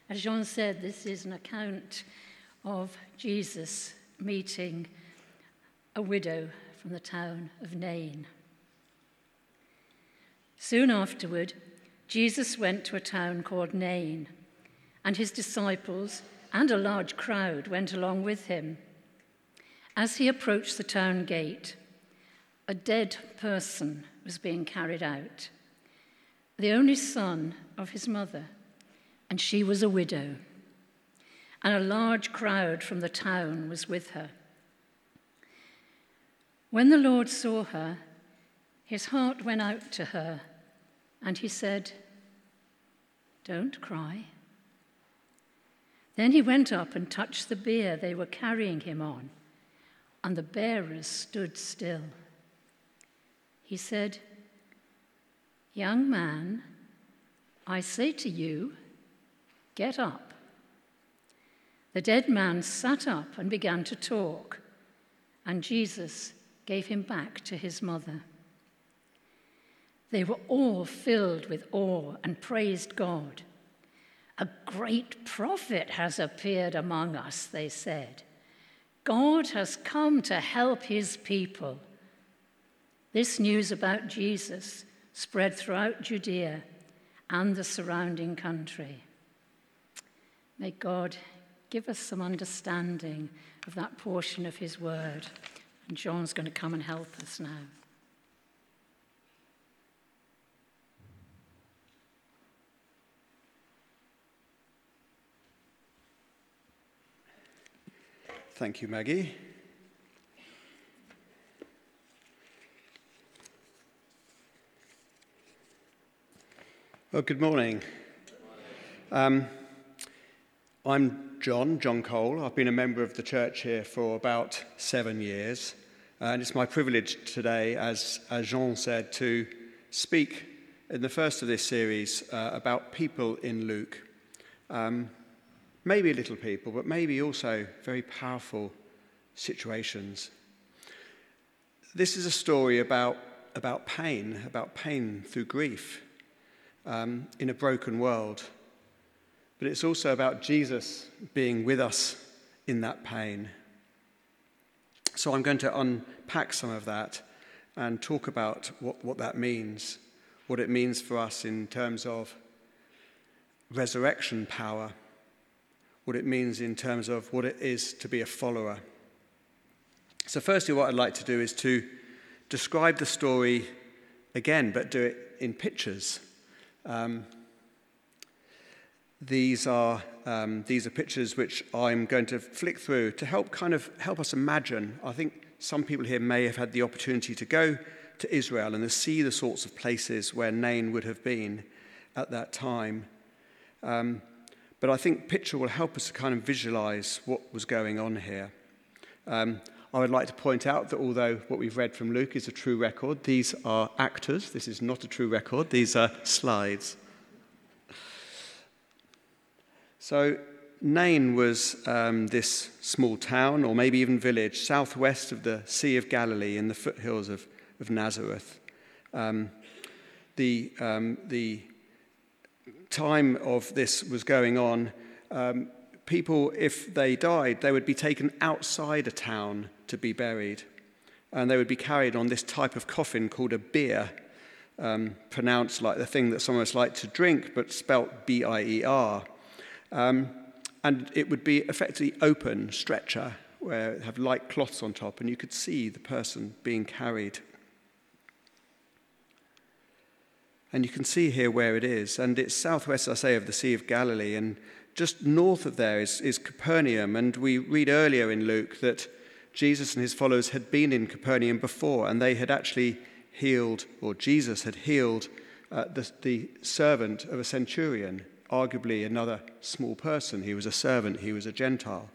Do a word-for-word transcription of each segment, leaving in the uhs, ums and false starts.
As Jean said, this is an account of Jesus meeting a widow from the town of Nain. Soon afterward, Jesus went to a town called Nain, and his disciples and a large crowd went along with him. As he approached the town gate, a dead person was being carried out, the only son of his mother, and she was a widow, and a large crowd from the town was with her. When the Lord saw her, his heart went out to her, and he said, "Don't cry." Then he went up and touched the bier they were carrying him on, and the bearers stood still. He said, "Young man, I say to you, get up." The dead man sat up and began to talk, and Jesus gave him back to his mother. They were all filled with awe and praised God. "A great prophet has appeared among us," they said. "God has come to help his people." This news about Jesus spread throughout Judea and the surrounding country. May God give us some understanding of that portion of his word. And John's going to come and help us now. Thank you, Maggie. Well, good morning. Um, I'm John, John Cole. I've been a member of the church here for about seven years. And it's my privilege today, as, as Jean said, to speak in the first of this series uh, about people in Luke. Um, maybe little people, but maybe also very powerful situations. This is a story about, about pain, about pain through grief um, in a broken world. But it's also about Jesus being with us in that pain. So I'm going to unpack some of that and talk about what, what that means, what it means for us in terms of resurrection power, what it means in terms of what it is to be a follower. So firstly, what I'd like to do is to describe the story again, but do it in pictures. Um, these are um, these are pictures which I'm going to flick through to help kind of help us imagine. I think some people here may have had the opportunity to go to Israel and to see the sorts of places where Nain would have been at that time. Um, but I think picture will help us to kind of visualize what was going on here. Um, I would like to point out that although what we've read from Luke is a true record, these are actors. This is not a true record. These are slides. So Nain was um, this small town, or maybe even village, southwest of the Sea of Galilee in the foothills of, of Nazareth. Um, the, um, the time of this was going on. Um, people, if they died, they would be taken outside a town to be buried. And they would be carried on this type of coffin called a bier, um, pronounced like the thing that some of us like to drink, but spelt B I E R. Um, and it would be effectively open stretcher, where it have light cloths on top, and you could see the person being carried. And you can see here where it is. And it's southwest, I say, of the Sea of Galilee. And just north of there is, is Capernaum. And we read earlier in Luke that Jesus and his followers had been in Capernaum before, and they had actually healed, or Jesus had healed, uh, the, the servant of a centurion, arguably another small person. He was a servant, he was a Gentile.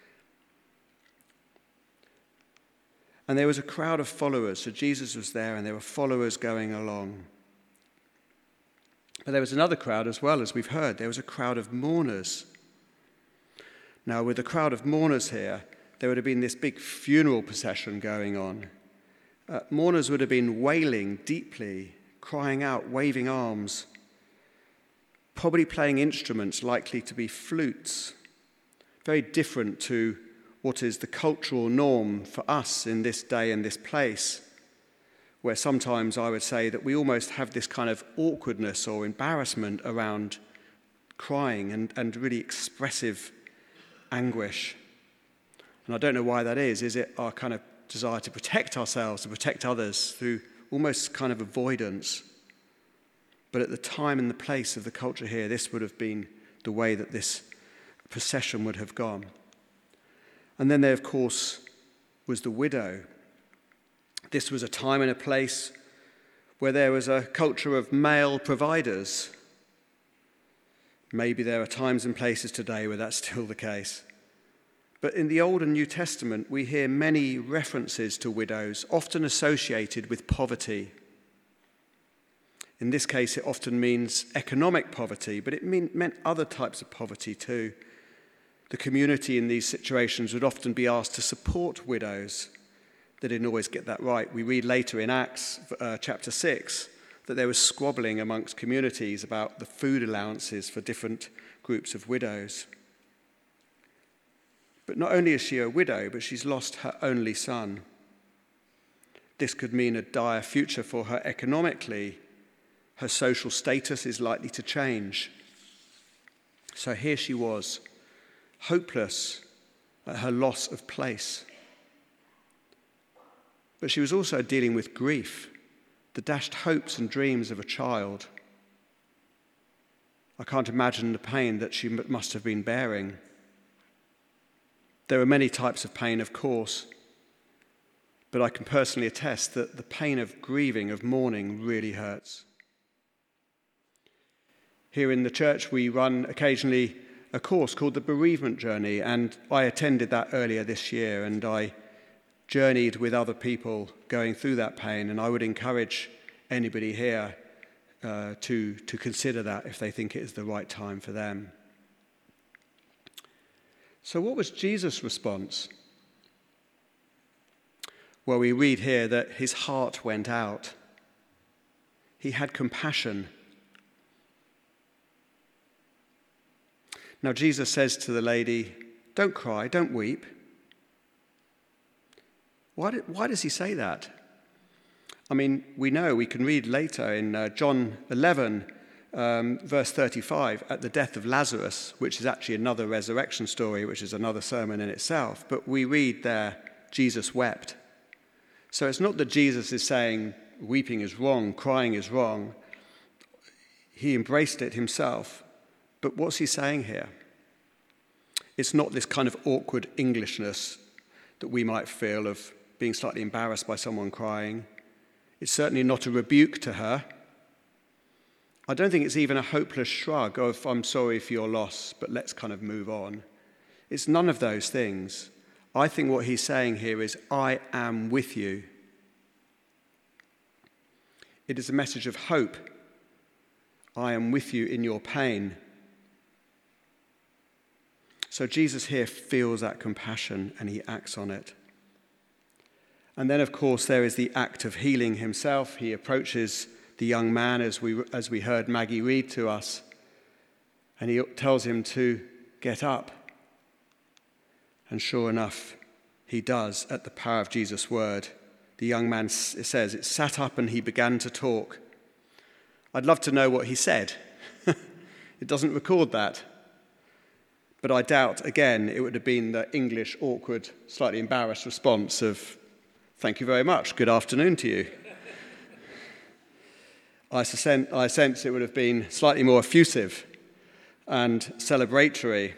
And there was a crowd of followers. So Jesus was there, and there were followers going along. But there was another crowd as well, as we've heard. There was a crowd of mourners. Now, with a crowd of mourners here, there would have been this big funeral procession going on. Uh, mourners would have been wailing deeply, crying out, waving arms. probably playing instruments likely to be flutes, very different to what is the cultural norm for us in this day and this place, where sometimes I would say that we almost have this kind of awkwardness or embarrassment around crying and, and really expressive anguish. And I don't know why that is. Is it our kind of desire to protect ourselves, to protect others through almost kind of avoidance? But at the time and the place of the culture here, this would have been the way that this procession would have gone. And then there, of course, was the widow. This was a time and a place where there was a culture of male providers. Maybe there are times and places today where that's still the case. But in the Old and New Testament, we hear many references to widows, often associated with poverty. In this case, it often means economic poverty, but it mean, meant other types of poverty too. The community in these situations would often be asked to support widows. They didn't always get that right. We read later in Acts uh, chapter six that there was squabbling amongst communities about the food allowances for different groups of widows. But not only is she a widow, but she's lost her only son. This could mean a dire future for her economically. Her social status is likely to change. So here she was, hopeless at her loss of place. But she was also dealing with grief, the dashed hopes and dreams of a child. I can't imagine the pain that she must have been bearing. There are many types of pain, of course, but I can personally attest that the pain of grieving, of mourning, really hurts. Here in the church, we run occasionally a course called the Bereavement Journey, and I attended that earlier this year, and I journeyed with other people going through that pain, and I would encourage anybody here uh, to, to consider that if they think it is the right time for them. So what was Jesus' response? Well, we read here that his heart went out. He had compassion. Now, Jesus says to the lady, "Don't cry, don't weep." Why, did, why does he say that? I mean, we know, we can read later in uh, John eleven, um, verse thirty-five, at the death of Lazarus, which is actually another resurrection story, which is another sermon in itself. But we read there, Jesus wept. So it's not that Jesus is saying weeping is wrong, crying is wrong. He embraced it himself. But what's he saying here? It's not this kind of awkward Englishness that we might feel of being slightly embarrassed by someone crying. It's certainly not a rebuke to her. I don't think it's even a hopeless shrug of, "I'm sorry for your loss, but let's kind of move on." It's none of those things. I think what he's saying here is, "I am with you." It is a message of hope. I am with you in your pain. So Jesus here feels that compassion and he acts on it. And then, of course, there is the act of healing himself. He approaches the young man, as we, as we heard Maggie read to us, and he tells him to get up. And sure enough, he does at the power of Jesus' word. The young man, it says, it sat up and he began to talk. I'd love to know what he said. It doesn't record that. But I doubt, again, it would have been the English, awkward, slightly embarrassed response of, "Thank you very much, good afternoon to you." I sense, I sense it would have been slightly more effusive and celebratory.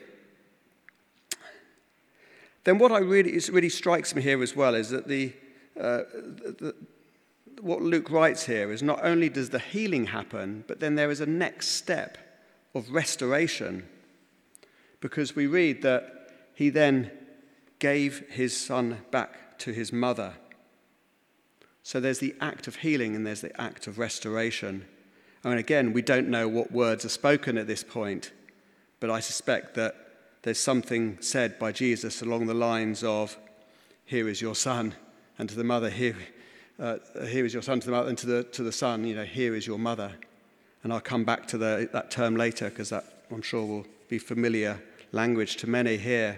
Then what I really, it really strikes me here as well is that the, uh, the, what Luke writes here is not only does the healing happen, but then there is a next step of restoration. Because we read that he then gave his son back to his mother. So there's the act of healing and there's the act of restoration. And again, we don't know what words are spoken at this point, but I suspect that there's something said by Jesus along the lines of, "Here is your son," and to the mother, "Here, uh, here is your son," to the mother, and to the to the son, you know, "Here is your mother." And I'll come back to the, that term later because that, I'm sure, will be familiar language to many here.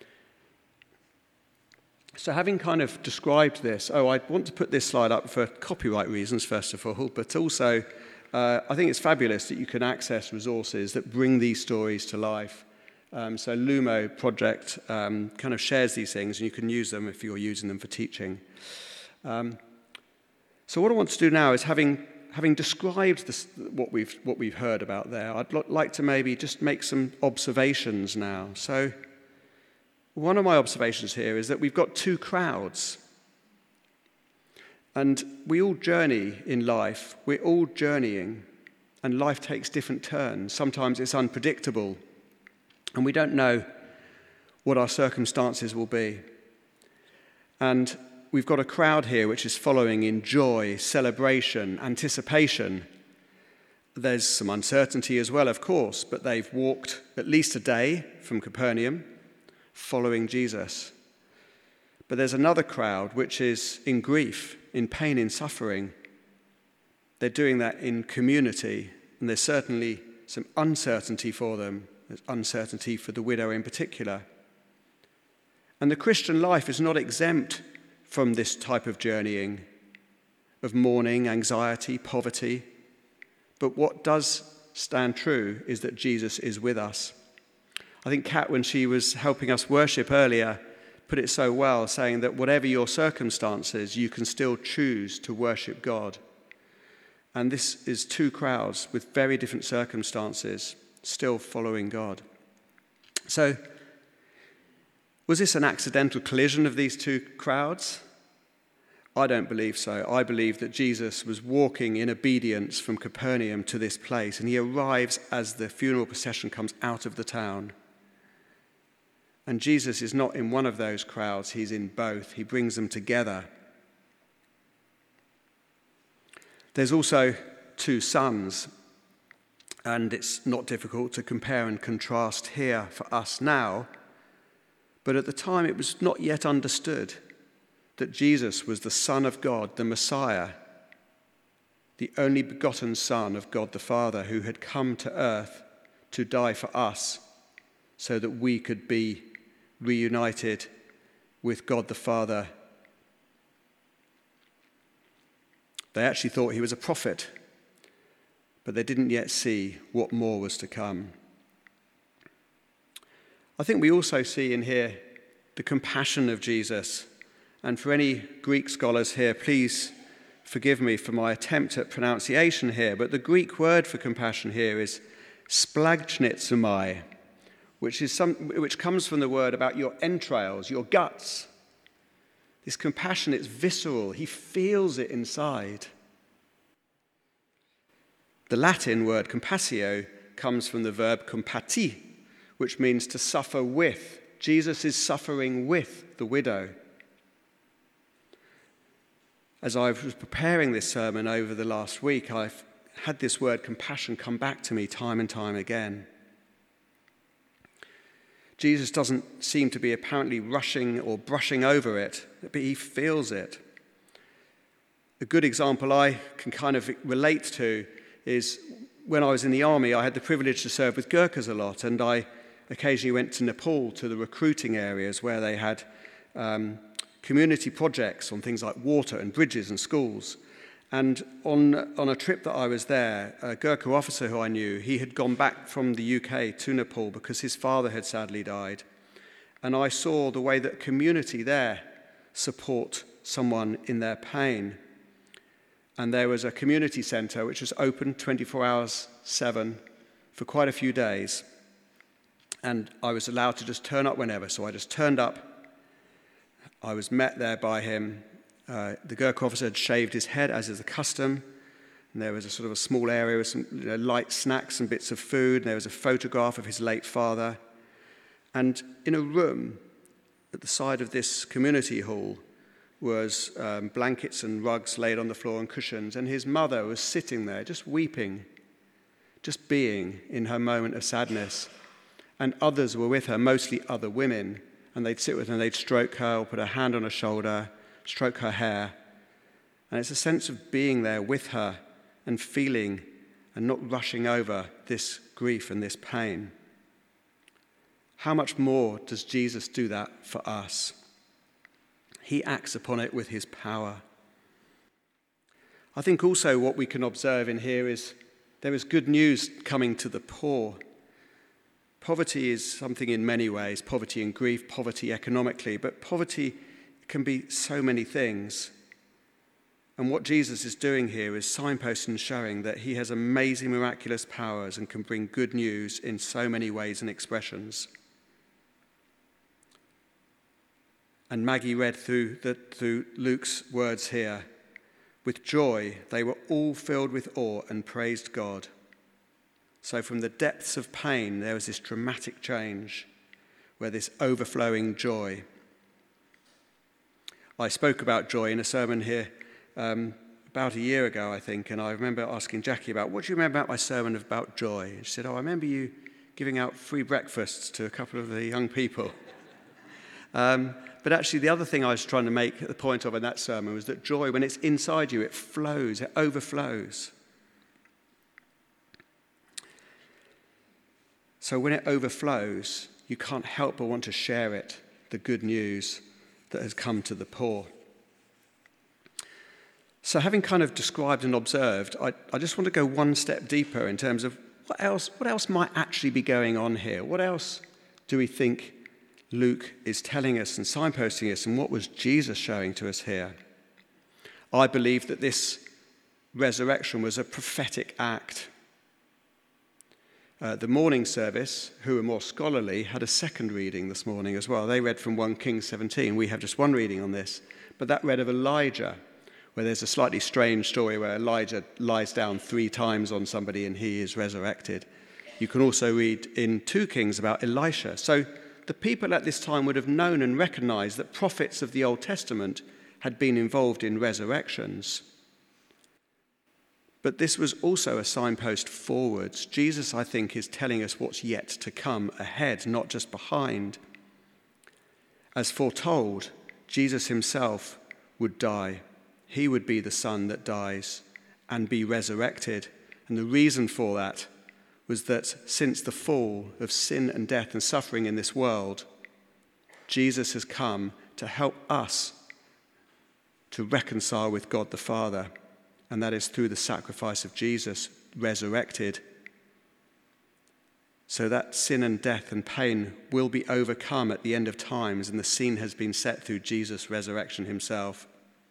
So having kind of described this, oh, I want to put this slide up for copyright reasons, first of all, but also uh, I think it's fabulous that you can access resources that bring these stories to life. Um, so Lumo Project um, kind of shares these things, and you can use them if you're using them for teaching. Um, so what I want to do now is, having having described this, what we've what we've heard about there, I'd lo- like to maybe just make some observations now. So one of my observations here is that we've got two crowds. And we all journey in life. We're all journeying, and life takes different turns. Sometimes it's unpredictable, and we don't know what our circumstances will be. And we've got a crowd here which is following in joy, celebration, anticipation. There's some uncertainty as well, of course, but they've walked at least a day from Capernaum, following Jesus. But there's another crowd which is in grief, in pain, in suffering. They're doing that in community, and there's certainly some uncertainty for them. There's uncertainty for the widow in particular. And the Christian life is not exempt from this type of journeying, of mourning, anxiety, poverty. But what does stand true is that Jesus is with us. I think Kat, when she was helping us worship earlier, put it so well, saying that whatever your circumstances, you can still choose to worship God. And this is two crowds with very different circumstances, still following God. So, was this an accidental collision of these two crowds? I don't believe so. I believe that Jesus was walking in obedience from Capernaum to this place, and he arrives as the funeral procession comes out of the town. And Jesus is not in one of those crowds, he's in both. He brings them together. There's also two sons, and it's not difficult to compare and contrast here for us now. But at the time, it was not yet understood that Jesus was the Son of God, the Messiah, the only begotten Son of God the Father, who had come to earth to die for us so that we could be reunited with God the Father. They actually thought he was a prophet, but they didn't yet see what more was to come. I think we also see in here the compassion of Jesus. And for any Greek scholars here, please forgive me for my attempt at pronunciation here, but the Greek word for compassion here is splagchnizomai, which is some, which comes from the word about your entrails, your guts. This compassion, it's visceral. He feels it inside. The Latin word compassio comes from the verb compati, which means to suffer with. Jesus is suffering with the widow. As I was preparing this sermon over the last week, I've had this word compassion come back to me time and time again. Jesus doesn't seem to be apparently rushing or brushing over it, but he feels it. A good example I can kind of relate to is when I was in the army, I had the privilege to serve with Gurkhas a lot, and I occasionally went to Nepal to the recruiting areas where they had um, community projects on things like water and bridges and schools. And on, on a trip that I was there, a Gurkha officer who I knew, he had gone back from the U K to Nepal because his father had sadly died. And I saw the way that community there support someone in their pain. And there was a community centre which was open twenty-four hours, seven, for quite a few days. And I was allowed to just turn up whenever. So I just turned up. I was met there by him. Uh, the Gurkha officer had shaved his head, as is the custom. And there was a sort of a small area with some you know, light snacks and bits of food. And there was a photograph of his late father. And in a room at the side of this community hall was um, blankets and rugs laid on the floor and cushions. And his mother was sitting there just weeping, just being in her moment of sadness. And others were with her, mostly other women. And they'd sit with her and they'd stroke her or put a hand on her shoulder, stroke her hair. And it's a sense of being there with her and feeling and not rushing over this grief and this pain. How much more does Jesus do that for us? He acts upon it with his power. I think also what we can observe in here is there is good news coming to the poor. Poverty is something in many ways, poverty and grief, poverty economically, but poverty can be so many things. And what Jesus is doing here is signposting and showing that he has amazing, miraculous powers and can bring good news in so many ways and expressions. And Maggie read through, the, through Luke's words here. With joy, they were all filled with awe and praised God. So from the depths of pain, there was this dramatic change where this overflowing joy. I spoke about joy in a sermon here um, about a year ago, I think, and I remember asking Jackie about, what do you remember about my sermon about joy? And she said, oh, I remember you giving out free breakfasts to a couple of the young people. Um, but actually, the other thing I was trying to make the point of in that sermon was that joy, when it's inside you, it flows, it overflows. So when it overflows, you can't help but want to share it, the good news that has come to the poor. So having kind of described and observed, I, I just want to go one step deeper in terms of what else, what else might actually be going on here? What else do we think Luke is telling us and signposting us, and what was Jesus showing to us here? I believe that this resurrection was a prophetic act. Uh, the morning service, who are more scholarly, had a second reading this morning as well. They read from First Kings seventeen. We have just one reading on this. But that read of Elijah, where there's a slightly strange story where Elijah lies down three times on somebody and he is resurrected. You can also read in Second Kings about Elisha. So the people at this time would have known and recognized that prophets of the Old Testament had been involved in resurrections. But this was also a signpost forwards. Jesus, I think, is telling us what's yet to come ahead, not just behind. As foretold, Jesus himself would die. He would be the son that dies and be resurrected. And the reason for that was that since the fall of sin and death and suffering in this world, Jesus has come to help us to reconcile with God the Father, and that is through the sacrifice of Jesus resurrected. So that sin and death and pain will be overcome at the end of times, and the scene has been set through Jesus' resurrection himself.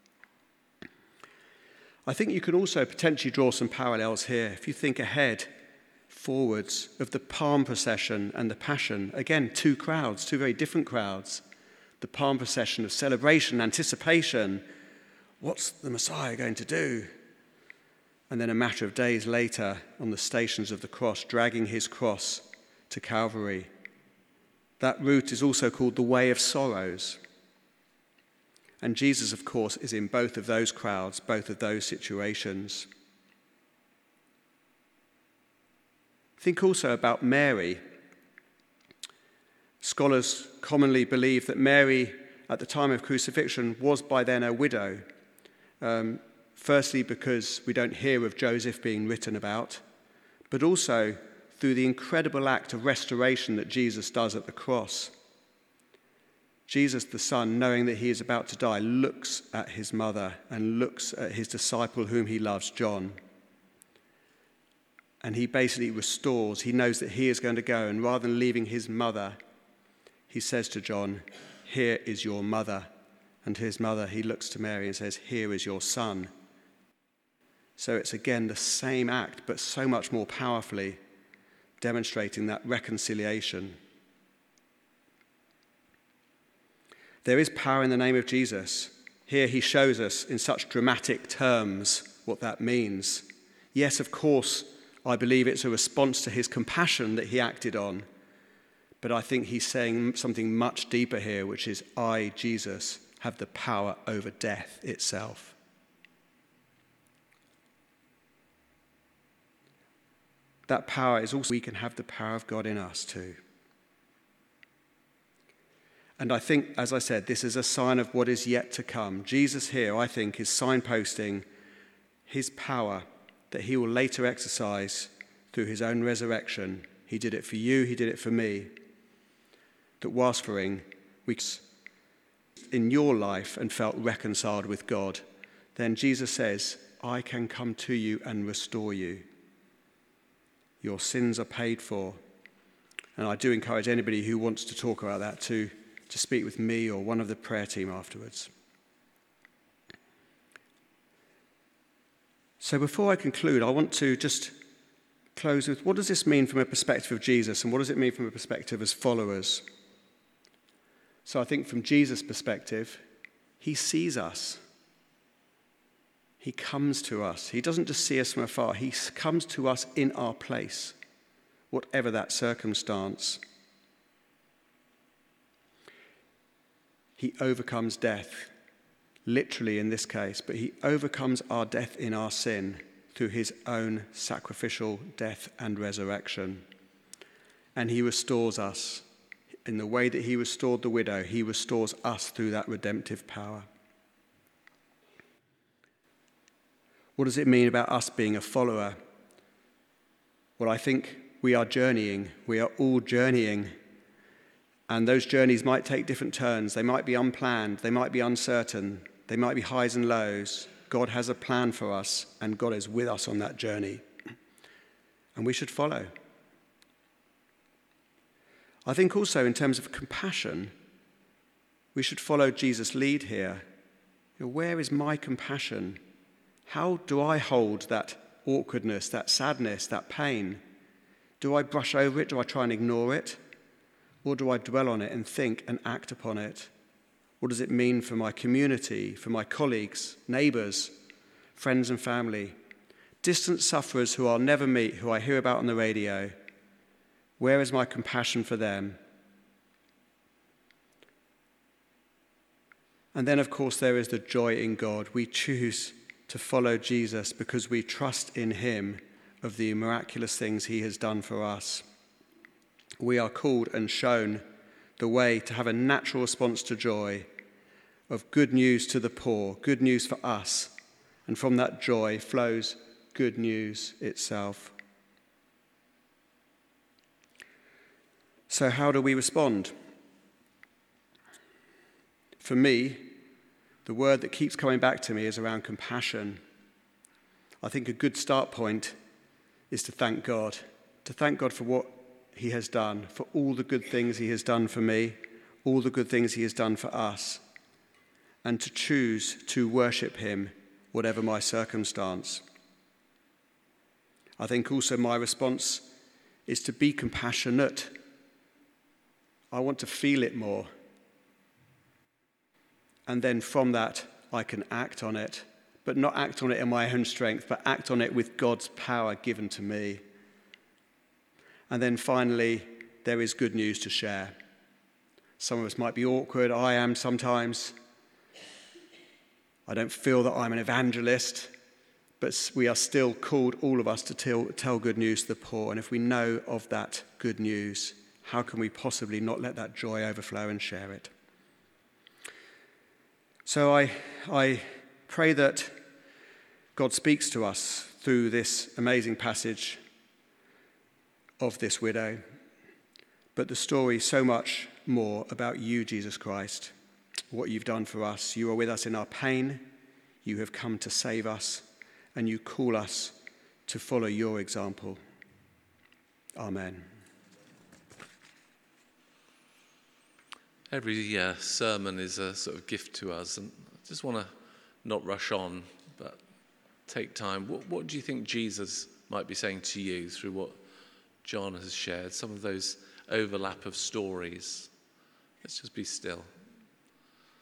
I think you can also potentially draw some parallels here. If you think ahead, forwards, of the Palm procession and the Passion. Again, two crowds, two very different crowds. The Palm procession of celebration, anticipation. What's the Messiah going to do? And then a matter of days later, on the stations of the cross, dragging his cross to Calvary. That route is also called the Way of Sorrows. And Jesus, of course, is in both of those crowds, both of those situations. Think also about Mary. Scholars commonly believe that Mary, at the time of crucifixion, was by then a widow. Um, firstly, because we don't hear of Joseph being written about, but also through the incredible act of restoration that Jesus does at the cross. Jesus, the Son, knowing that he is about to die, looks at his mother and looks at his disciple whom he loves, John. And he basically restores. He knows that he is going to go, and rather than leaving his mother, he says to John, "Here is your mother." And to his mother, he looks to Mary and says, "Here is your son." So it's again the same act, but so much more powerfully demonstrating that reconciliation. There is power in the name of Jesus. Here he shows us in such dramatic terms what that means. Yes, of course, I believe it's a response to his compassion that he acted on. But I think he's saying something much deeper here, which is, I, Jesus, have the power over death itself. That power is also, we can have the power of God in us too. And I think, as I said, this is a sign of what is yet to come. Jesus here, I think, is signposting his power, that he will later exercise through his own resurrection. He did it for you, he did it for me. That whilst suffering, we in your life and felt reconciled with God, then Jesus says, I can come to you and restore you. Your sins are paid for. And I do encourage anybody who wants to talk about that to, to speak with me or one of the prayer team afterwards. So before I conclude, I want to just close with, what does this mean from a perspective of Jesus, and what does it mean from a perspective as followers? So I think from Jesus' perspective, he sees us. He comes to us. He doesn't just see us from afar. He comes to us in our place, whatever that circumstance. He overcomes death, literally in this case, but he overcomes our death in our sin through his own sacrificial death and resurrection. And he restores us. In the way that he restored the widow, he restores us through that redemptive power. What does it mean about us being a follower? Well, I think we are journeying. We are all journeying. And those journeys might take different turns. They might be unplanned. They might be uncertain. They might be highs and lows. God has a plan for us, and God is with us on that journey. And we should follow. I think also in terms of compassion, we should follow Jesus' lead here. You know, where is my compassion? How do I hold that awkwardness, that sadness, that pain? Do I brush over it? Do I try and ignore it? Or do I dwell on it and think and act upon it? What does it mean for my community, for my colleagues, neighbours, friends and family? Distant sufferers who I'll never meet, who I hear about on the radio. Where is my compassion for them? And then, of course, there is the joy in God. We choose to follow Jesus because we trust in him of the miraculous things he has done for us. We are called and shown the way to have a natural response to joy, of good news to the poor, good news for us, and from that joy flows good news itself. So how do we respond? For me, the word that keeps coming back to me is around compassion. I think a good start point is to thank God, to thank God for what he has done, for all the good things he has done for me, all the good things he has done for us, and to choose to worship him, whatever my circumstance. I think also my response is to be compassionate. I want to feel it more. And then from that, I can act on it, but not act on it in my own strength, but act on it with God's power given to me. And then finally, there is good news to share. Some of us might be awkward. I am sometimes. I don't feel that I'm an evangelist, but we are still called, all of us, to tell, tell good news to the poor. And if we know of that good news, how can we possibly not let that joy overflow and share it? So I, I pray that God speaks to us through this amazing passage of this widow, but the story so much more about you, Jesus Christ, what you've done for us. You are with us in our pain. You have come to save us, and you call us to follow your example. Amen. Every uh, sermon is a sort of gift to us, and I just want to not rush on, but take time. What, what do you think Jesus might be saying to you through what John has shared, some of those overlap of stories? Let's just be still.